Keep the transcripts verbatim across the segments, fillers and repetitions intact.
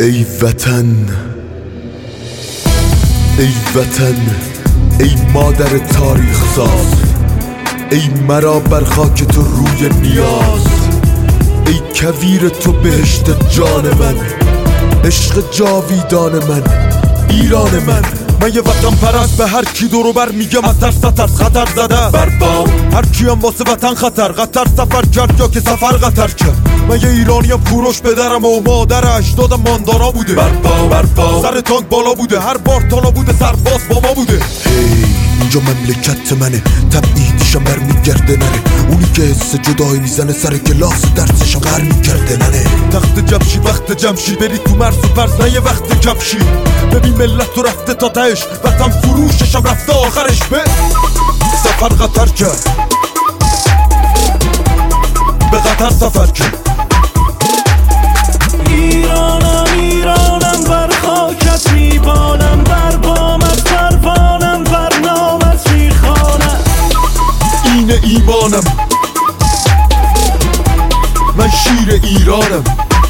ای وطن، ای وطن، ای مادر تاریخ ساز، ای مرا بر خاک تو روی نیاز، ای کویر تو بهشت جان من، عشق جاویدان من، ایران من. من یه وطن پرست، به هر کی دورو بر میگم از ترس ترس خطر زده بر بام. هر کی هم واسه وطن خطر قطر سفر کرد یا که سفر قطر کرد. من یه ایرانیم کوروش پدرم و مادر اجدادم ماندارا بوده بر بام بر بام. سر تانک بالا بوده، هر بار تالا بوده، سرباز با ما بوده. هی اینجا مملکت منه، تبعیدیشم برمیگرده نره. اونی که حس جدایی میزنه سر کلاس درسشم برمیگرده نره. تخت جمشید وقت جمشید، بری تو مرز و پرز نه یه وقت کفشی. ببین ملت تو رفته تا تهش، وطن فروششم رفته آخرش به سفر قطر کرد، به قطر سفر کرد. ایرانم ایرانم بر خاکت میبالم، بر بامت پروانم، بر نامت میخوانم. اینه ایمانم، من شیر ایرانم.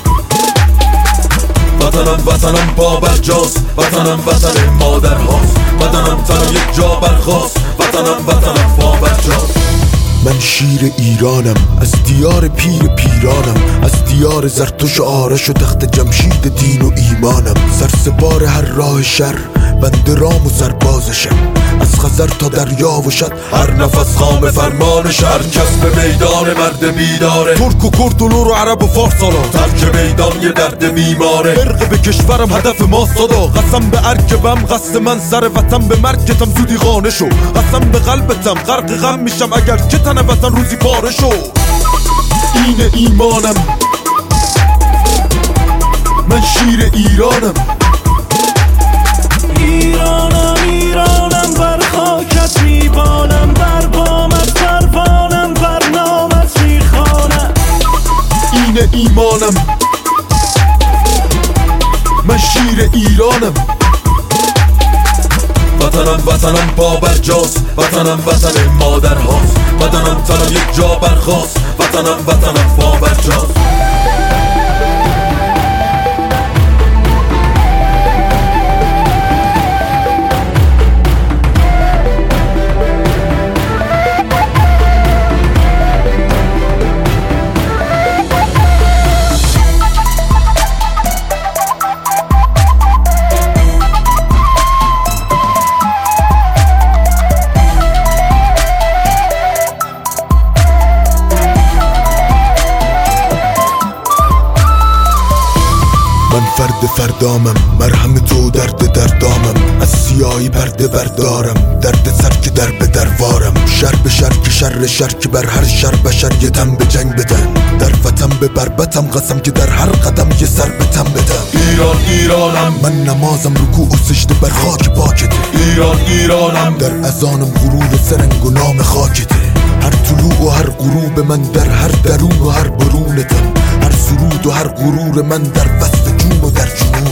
وطنم وطنم بابرجاست، وطنم وطن مادر هاست، وطنم تنها یک جا برخاست، وطنم وطنم بابرجاست. من شیر ایرانم، از دیار پیر پیرانم، از دیار زرتوش و آرش و تخت جمشید دین و ایمانم. سرسپار هر راه شر، بنده رام و سربازشم، از خزر تا دریا و شد هر نفس خام فرمانش. هر کس به میدان مرد بیداره، ترک و کرد و لور و عرب و فارس سالا. ترک میدان یه درد میماره، برق به کشورم هدف ما صدا. قسم به ارکبم قصد من سر وطن، به مرگتم زودی خانه شو. قسم به قلبتم غرق غم میشم اگر که تن وطن روزی پاره شو. اینه ایمانم، من شیر ایرانم. ایرانم ایرانم بر خاکت میبالم، بر بامت پروانم، بر نامت میخوانم. اینه ایمانم، من شیر ایرانم. وطنم وطنم بابرجاست، وطنم وطن مادر هاست، وطنم تنها یک جا برخاست، وطنم وطنم بابرجاست. من فرد فردامم، مرهم تو درد دردامم. از سیاهی پرده بردارم، درد سر که در به دروارم. شر به شر که شر شر که بر هر شر بشر یه دم به جنگ بدن. در وطن به بربتم قسم که در هر قدم یه سر به تم بدم. ایران ایرانم، من نمازم رکوع و سجده بر خاک پاکته. ایران ایرانم، در اذانم غرور سرنگ و نام خاکته. هر طلوع و هر غروب من در هر درون و هر برونتم. هر سرود و هر غرور من در وسط جون و در جنون